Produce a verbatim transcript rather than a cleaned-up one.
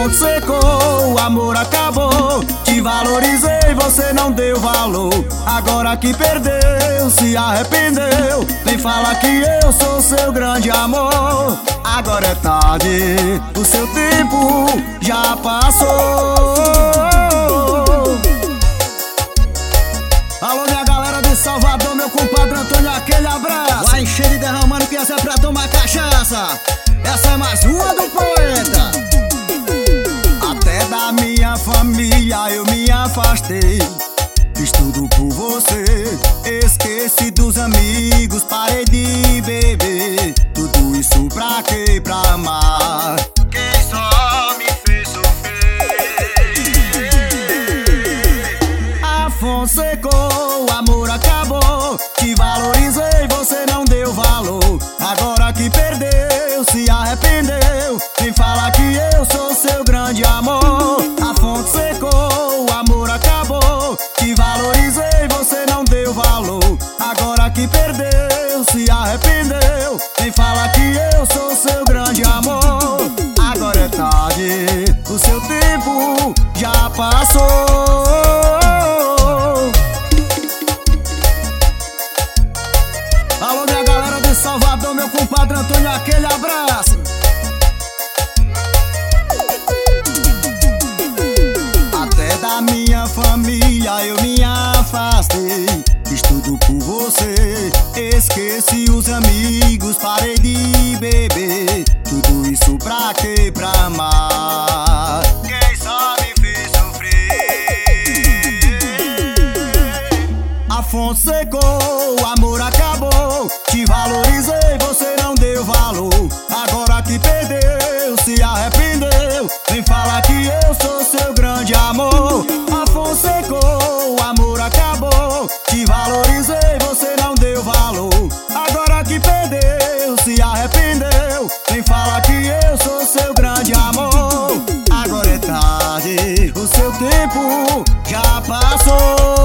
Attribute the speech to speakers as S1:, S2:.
S1: fonte secou, o amor acabou. Te valorizei, você não deu valor. Agora que perdeu, se arrependeu. Vem falar que eu sou seu grande amor. Agora é tarde, o seu tempo já passou. Alô, minha galera de Salvador, meu compadre Antônio, aquele abraço. Vai encher e derramando que essa é pra tomar cachaça. Essa é mais uma do poeta. Até da minha família eu me afastei. Fiz tudo por você, esqueci dos amigos, parei de beber. Tudo isso pra quê? Pra amar quem só me fez sofrer. A fonte secou, o amor acabou. Te valorizei, você não deu valor. Agora que perdeu, se arrependeu. Vem falar que eu sou seu grande amor. A fonte secou, o amor acabou. Te valorizei, você não deu valor. Agora que perdeu, se arrependeu. Vem falar que eu sou seu grande amor. Agora é tarde, o seu tempo já passou. Alô, minha galera de Salvador, meu compadre Antônio, aquele abraço. Até da minha família eu me afastei. Fiz tudo por você, esqueci os amigos, parei de beber. Tudo isso pra quê? Pra amar quem só me fez sofrer. A fonte secou, o amor acabou. Te valorizei, você não deu valor. Agora que perdeu, se arrependeu. Vem falar que eu sou seu grande amor. A fonte secou, o amor acabou. Te valorizei, você não deu valor. Agora que perdeu, se arrependeu. Vem falar que eu sou seu grande amor. Agora é tarde, o seu tempo já passou.